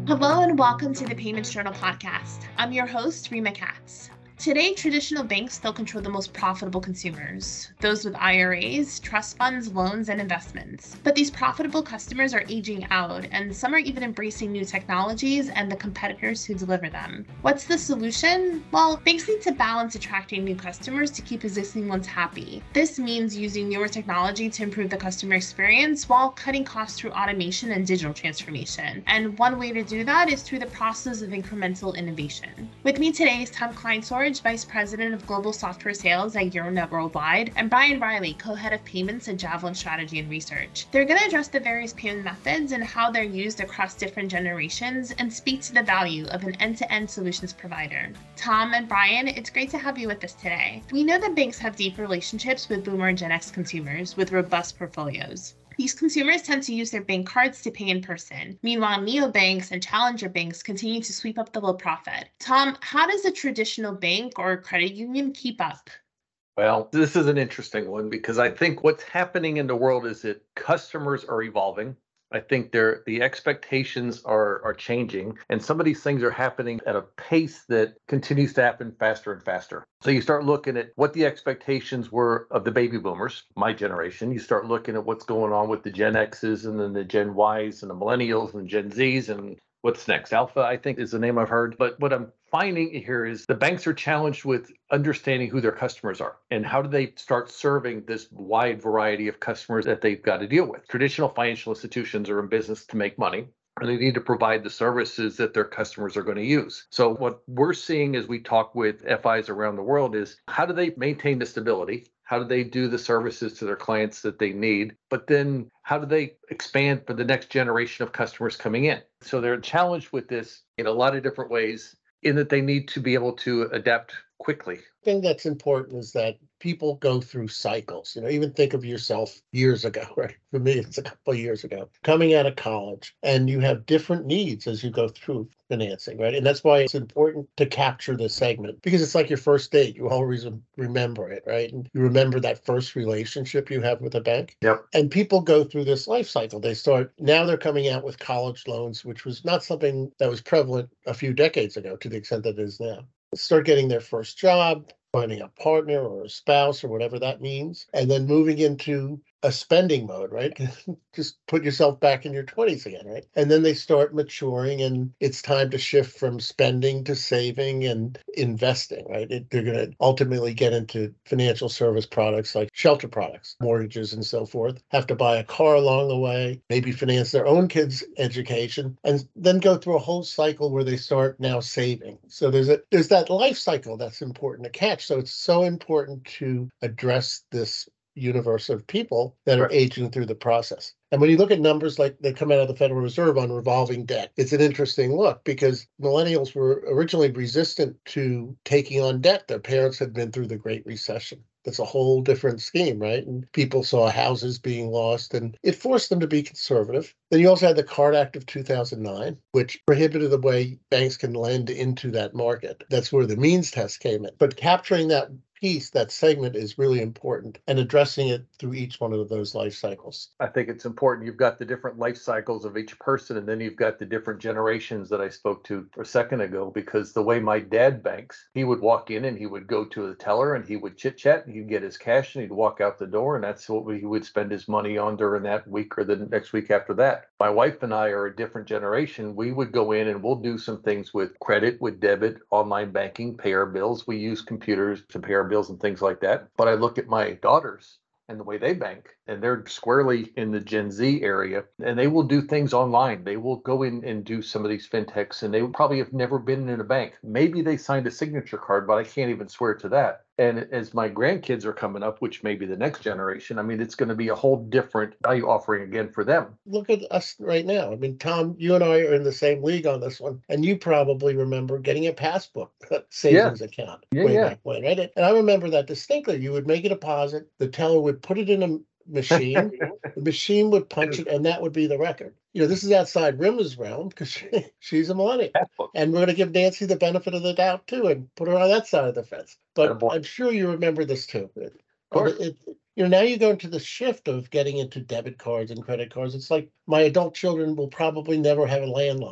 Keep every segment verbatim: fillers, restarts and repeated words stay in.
Hello and welcome to the Payments Journal podcast. I'm your host, Rima Katz. Today, traditional banks still control the most profitable consumers, those with I R As, trust funds, loans, and investments. But these profitable customers are aging out, and some are even embracing new technologies and the competitors who deliver them. What's the solution? Well, banks need to balance attracting new customers to keep existing ones happy. This means using newer technology to improve the customer experience while cutting costs through automation and digital transformation. And one way to do that is through the process of incremental innovation. With me today is Tom Kleinsorge, Vice President of Global Software Sales at Euronet Worldwide, and Brian Riley, Co-Head of Payments at Javelin Strategy and Research. They're going to address the various payment methods and how they're used across different generations and speak to the value of an end-to-end solutions provider. Tom and Brian, it's great to have you with us today. We know that banks have deep relationships with Boomer and Gen X consumers with robust portfolios. These consumers tend to use their bank cards to pay in person. Meanwhile, neobanks and challenger banks continue to sweep up the low profit. Tom, how does a traditional bank or credit union keep up? Well, this is an interesting one because I think what's happening in the world is that customers are evolving. I think they're, the expectations are, are changing, and some of these things are happening at a pace that continues to happen faster and faster. So you start looking at what the expectations were of the baby boomers, my generation. You start looking at what's going on with the Gen X's and then the Gen Y's and the millennials and Gen Z's and what's next? Alpha, I think, is the name I've heard. But what I'm finding here is the banks are challenged with understanding who their customers are and how do they start serving this wide variety of customers that they've got to deal with. Traditional financial institutions are in business to make money, and they need to provide the services that their customers are going to use. So what we're seeing as we talk with F Is around the world is how do they maintain the stability? How do they do the services to their clients that they need? But then how do they expand for the next generation of customers coming in? So they're challenged with this in a lot of different ways in that they need to be able to adapt quickly. The thing that's important is that people go through cycles. You know, even think of yourself years ago, right? For me, it's a couple of years ago, coming out of college, and you have different needs as you go through financing, right? And that's why it's important to capture this segment because it's like your first date. You always remember it, right? And you remember that first relationship you have with a bank. Yep. And people go through this life cycle. They start, now they're coming out with college loans, which was not something that was prevalent a few decades ago to the extent that it is now. Start getting their first job, finding a partner or a spouse or whatever that means, and then moving into a spending mode, right? Just put yourself back in your twenties again, right? And then they start maturing and it's time to shift from spending to saving and investing, right? It, they're going to ultimately get into financial service products like shelter products, mortgages and so forth, have to buy a car along the way, maybe finance their own kids' education, and then go through a whole cycle where they start now saving. So there's a there's that life cycle that's important to catch. So it's so important to address this universe of people that are Right. aging through the process. And when you look at numbers like they come out of the Federal Reserve on revolving debt, it's an interesting look because millennials were originally resistant to taking on debt. Their parents had been through the Great Recession. That's a whole different scheme, right? And people saw houses being lost and it forced them to be conservative. Then you also had the CARD Act of two thousand nine, which prohibited the way banks can lend into that market. That's where the means test came in. But capturing that piece, that segment is really important and addressing it through each one of those life cycles. I think it's important. You've got the different life cycles of each person, and then you've got the different generations that I spoke to a second ago, because the way my dad banks, he would walk in and he would go to the teller and he would chit chat and he'd get his cash and he'd walk out the door. And that's what he would spend his money on during that week or the next week after that. My wife and I are a different generation. We would go in and we'll do some things with credit, with debit, online banking, pay our bills. We use computers to pay our bills and things like that. But I look at my daughters and the way they bank, and they're squarely in the Gen Z area, and they will do things online. They will go in and do some of these fintechs, and they probably have never been in a bank. Maybe they signed a signature card, but I can't even swear to that. And as my grandkids are coming up, which may be the next generation, I mean, it's going to be a whole different value offering again for them. Look at us right now. I mean, Tom, you and I are in the same league on this one, and you probably remember getting a passbook savings yeah. account yeah, way yeah. back when, right? And I remember that distinctly. You would make a deposit, the teller would put it in a machine, the machine would punch it, and that would be the record. You know, this is outside Rima's realm because she, she's a millennial. And we're going to give Nancy the benefit of the doubt, too, and put her on that side of the fence. But I'm sure you remember this, too. Of course. It, it, you know, now you go into the shift of getting into debit cards and credit cards. It's like my adult children will probably never have a landline.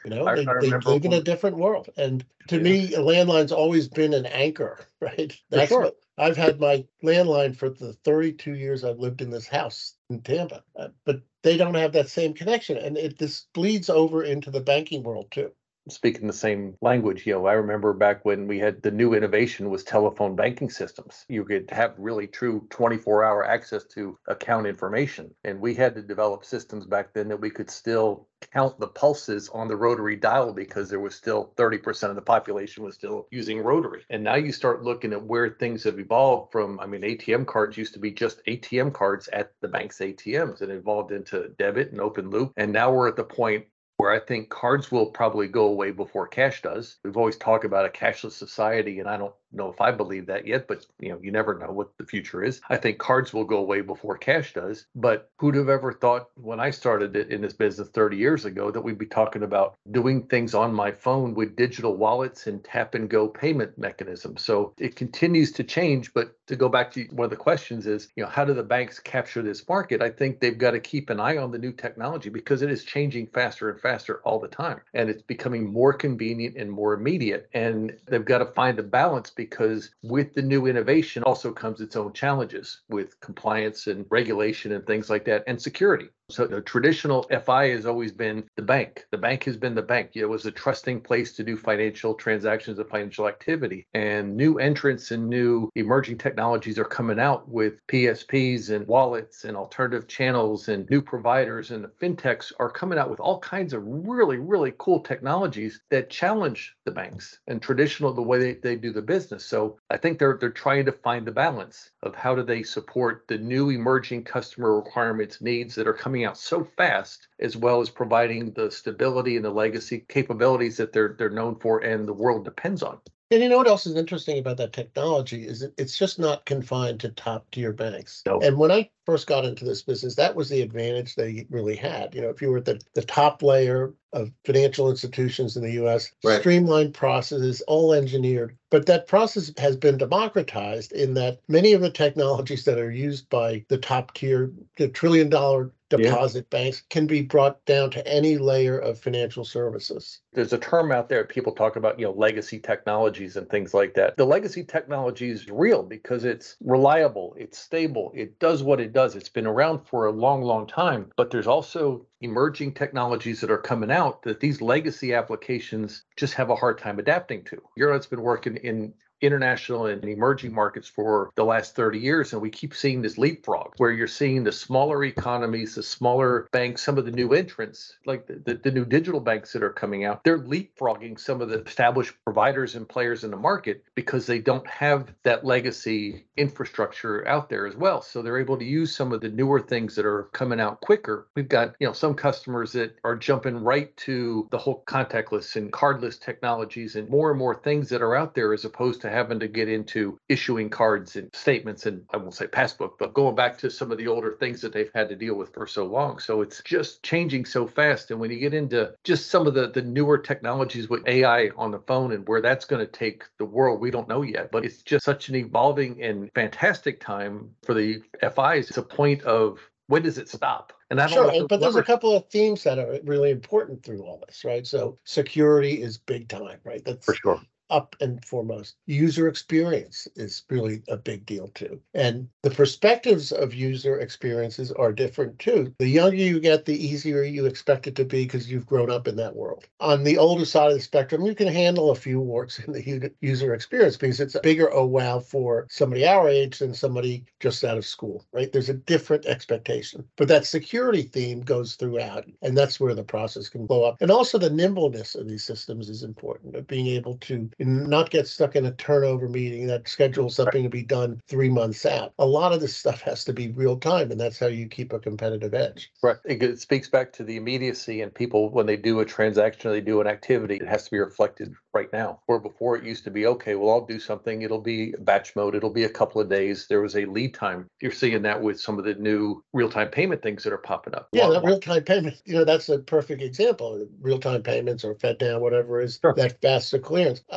You know, I, they, I they remember live in when, a different world. And to yeah, me, a landline's always been an anchor, right? for That's sure. what I've had my landline for the thirty-two years I've lived in this house in Tampa. Uh, but they don't have that same connection. And it this bleeds over into the banking world too. Speaking the same language. You know, I remember back when we had the new innovation was telephone banking systems. You could have really true twenty-four hour access to account information. And we had to develop systems back then that we could still count the pulses on the rotary dial because there was still thirty percent of the population was still using rotary. And now you start looking at where things have evolved from. I mean, A T M cards used to be just A T M cards at the bank's A T Ms, and evolved into debit and open loop. And now we're at the point where I think cards will probably go away before cash does. We've always talked about a cashless society, and I don't know if I believe that yet, but you know, you never know what the future is. I think cards will go away before cash does. But who'd have ever thought when I started in this business thirty years ago that we'd be talking about doing things on my phone with digital wallets and tap and go payment mechanisms? So it continues to change. But to go back to one of the questions is, you know, how do the banks capture this market? I think they've got to keep an eye on the new technology because it is changing faster and faster all the time. And it's becoming more convenient and more immediate. And they've got to find a balance because with the new innovation also comes its own challenges with compliance and regulation and things like that, and security. So the traditional F I has always been the bank. The bank has been the bank. It was a trusting place to do financial transactions and financial activity. And new entrants and new emerging technologies are coming out with P S Ps and wallets and alternative channels and new providers, and the fintechs are coming out with all kinds of really, really cool technologies that challenge the banks and traditional the way they, they do the business. So I think they're they're trying to find the balance of how do they support the new emerging customer requirements, needs that are coming out so fast, as well as providing the stability and the legacy capabilities that they're they're known for and the world depends on. And you know what else is interesting about that technology is that it's just not confined to top tier banks. No. And when I first got into this business, that was the advantage they really had. You know, if you were at the, the top layer of financial institutions in the U S, Right. streamlined processes, all engineered. But that process has been democratized in that many of the technologies that are used by the top tier, the trillion dollar deposit yeah. banks can be brought down to any layer of financial services. There's a term out there, people talk about, you know, legacy technologies and things like that. The legacy technology is real because it's reliable, it's stable, it does what it does. It's been around for a long, long time, but there's also emerging technologies that are coming out that these legacy applications just have a hard time adapting to. Euronet's been working in international and emerging markets for the last thirty years. And we keep seeing this leapfrog where you're seeing the smaller economies, the smaller banks, some of the new entrants, like the, the, the new digital banks that are coming out, they're leapfrogging some of the established providers and players in the market because they don't have that legacy infrastructure out there as well. So they're able to use some of the newer things that are coming out quicker. We've got, you know, some customers that are jumping right to the whole contactless and cardless technologies and more and more things that are out there as opposed to having to get into issuing cards and statements and I won't say passbook, but going back to some of the older things that they've had to deal with for so long. So it's just changing so fast. And when you get into just some of the, the newer technologies with A I on the phone and where that's going to take the world, we don't know yet. But it's just such an evolving and fantastic time for the F Is. It's a point of when does it stop? And I don't sure, know but there's a couple of themes that are really important through all this, right? So security is big time, right? That's for sure. Up and foremost. User experience is really a big deal too. And the perspectives of user experiences are different too. The younger you get, the easier you expect it to be because you've grown up in that world. On the older side of the spectrum, you can handle a few warts in the user experience because it's a bigger oh wow for somebody our age than somebody just out of school, right? There's a different expectation. But that security theme goes throughout, and that's where the process can blow up. And also the nimbleness of these systems is important, of being able to and not get stuck in a turnover meeting that schedules something to be done three months out. A lot of this stuff has to be real time, and that's how you keep a competitive edge. Right. It speaks back to the immediacy, and people, when they do a transaction or they do an activity, it has to be reflected right now. Where before it used to be, okay, well, I'll do something. It'll be batch mode. It'll be a couple of days. There was a lead time. You're seeing that with some of the new real-time payment things that are popping up. Yeah, that real-time payment, you know, that's a perfect example. Real-time payments or FedNow, whatever is, sure. That faster clearance. I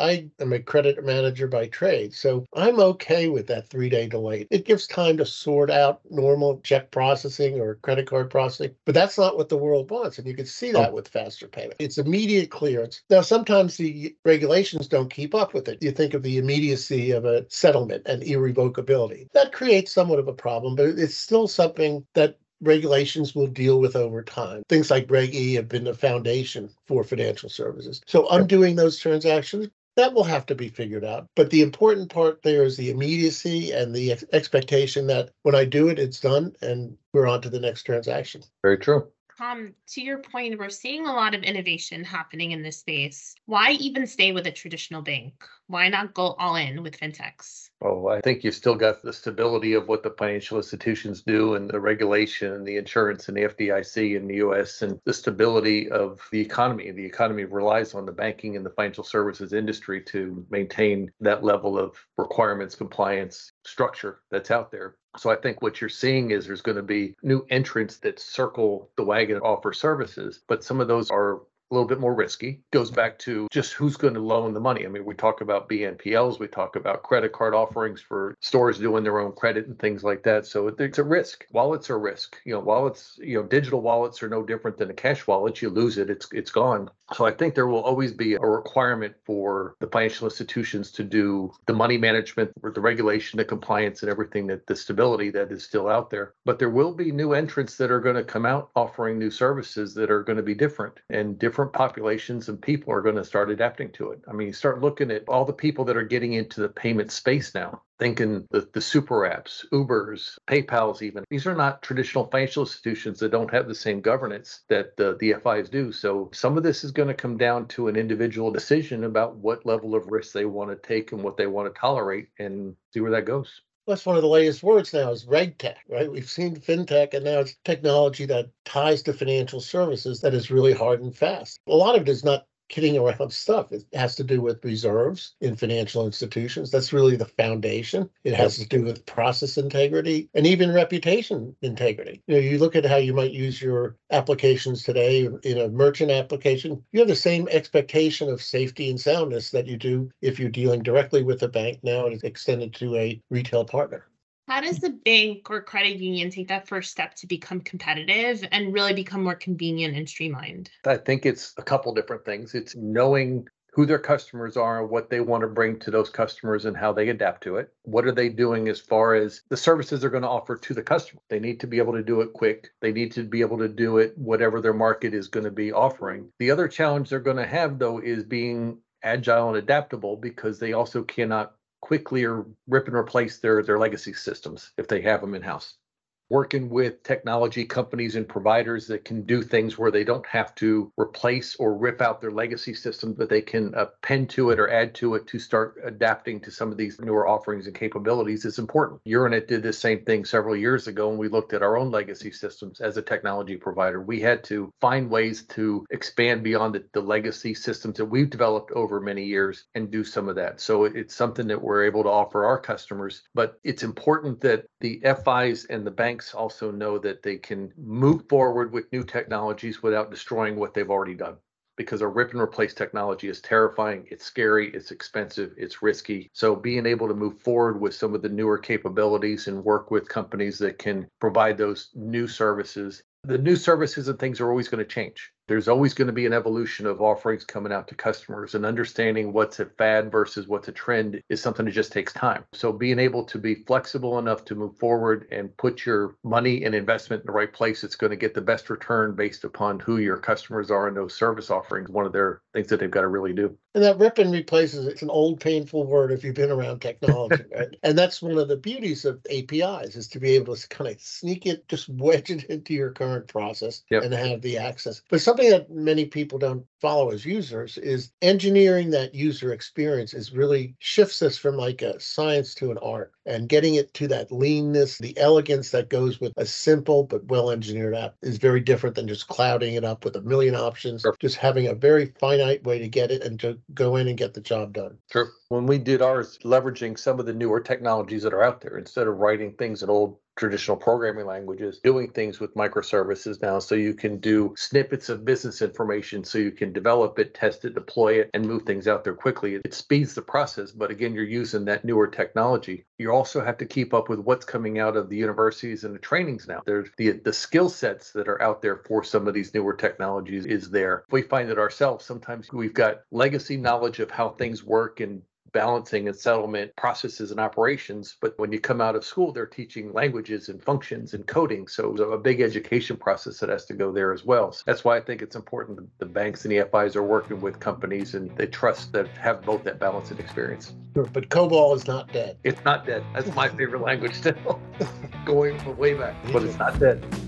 I am a credit manager by trade, so I'm okay with that three-day delay. It gives time to sort out normal check processing or credit card processing, but that's not what the world wants, and you can see that Oh. with faster payment. It's immediate clearance. Now, sometimes the regulations don't keep up with it. You think of the immediacy of a settlement and irrevocability. That creates somewhat of a problem, but it's still something that regulations will deal with over time. Things like Reg E have been the foundation for financial services. So undoing those transactions, that will have to be figured out. But the important part there is the immediacy and the ex- expectation that when I do it, it's done and we're on to the next transaction. Very true. Tom, to your point, we're seeing a lot of innovation happening in this space. Why even stay with a traditional bank? Why not go all in with fintechs? Oh, I think you've still got the stability of what the financial institutions do and the regulation and the insurance and the F D I C in the U S and the stability of the economy. The economy relies on the banking and the financial services industry to maintain that level of requirements, compliance, structure that's out there. So I think what you're seeing is there's going to be new entrants that circle the wagon and offer services, but some of those are a little bit more risky. Goes back to just who's going to loan the money. I mean, we talk about B N P Ls, we talk about credit card offerings for stores doing their own credit and things like that. So it's a risk. Wallets are a risk. You know, wallets, you know, digital wallets are no different than a cash wallet. You lose it, it's it's gone. So I think there will always be a requirement for the financial institutions to do the money management, the regulation, the compliance, and everything that the stability that is still out there. But there will be new entrants that are going to come out offering new services that are going to be different, and different populations and people are going to start adapting to it. I mean, you start looking at all the people that are getting into the payment space now, thinking the, the super apps, Ubers, PayPals even. These are not traditional financial institutions that don't have the same governance that the, the F Is do. So some of this is going to come down to an individual decision about what level of risk they want to take and what they want to tolerate, and see where that goes. That's one of the latest words now is RegTech, right? We've seen fintech, and now it's technology that ties to financial services that is really hard and fast. A lot of it is not kidding around stuff. It has to do with reserves in financial institutions. That's really the foundation. It has to do with process integrity and even reputation integrity. You know, you look at how you might use your applications today in a merchant application, you have the same expectation of safety and soundness that you do if you're dealing directly with a bank now and it's extended to a retail partner. How does the bank or credit union take that first step to become competitive and really become more convenient and streamlined? I think it's a couple different things. It's knowing who their customers are, what they want to bring to those customers and how they adapt to it. What are they doing as far as the services they're going to offer to the customer? They need to be able to do it quick. They need to be able to do it whatever their market is going to be offering. The other challenge they're going to have, though, is being agile and adaptable, because they also cannot quickly or rip and replace their, their legacy systems if they have them in-house. Working with technology companies and providers that can do things where they don't have to replace or rip out their legacy system, but they can append to it or add to it to start adapting to some of these newer offerings and capabilities is important. Euronet did the same thing several years ago when we looked at our own legacy systems as a technology provider. We had to find ways to expand beyond the, the legacy systems that we've developed over many years and do some of that. So it's something that we're able to offer our customers, but it's important that the F Is and the banks also know that they can move forward with new technologies without destroying what they've already done. Because a rip and replace technology is terrifying, it's scary, it's expensive, it's risky. So being able to move forward with some of the newer capabilities and work with companies that can provide those new services. The new services and things are always going to change. There's always going to be an evolution of offerings coming out to customers, and understanding what's a fad versus what's a trend is something that just takes time. So being able to be flexible enough to move forward and put your money and investment in the right place, it's going to get the best return based upon who your customers are and those service offerings. One of their things that they've got to really do. And that rip and replace is it's an old painful word if you've been around technology, right? And that's one of the beauties of A P Is, is to be able to kind of sneak it, just wedge it into your current process yep. and have the access. But something that many people don't follow as users is engineering that user experience is really shifts us from like a science to an art, and getting it to that leanness, the elegance that goes with a simple but well-engineered app is very different than just clouding it up with a million options, sure. just having a very finite way to get it and to go in and get the job done. Sure. When we did ours, leveraging some of the newer technologies that are out there, instead of writing things in old traditional programming languages, doing things with microservices now. So you can do snippets of business information so you can develop it, test it, deploy it, and move things out there quickly. It speeds the process, but again, you're using that newer technology. You also have to keep up with what's coming out of the universities and the trainings now. There's the, the skill sets that are out there for some of these newer technologies is there. We find it ourselves. Sometimes we've got legacy knowledge of how things work and balancing and settlement processes and operations. But when you come out of school, they're teaching languages and functions and coding. So there's a big education process that has to go there as well. So that's why I think it's important that the banks and the F Is are working with companies and they trust that have both that balance and experience. Sure, but COBOL is not dead. It's not dead. That's my favorite language still, going way back, but it's not dead.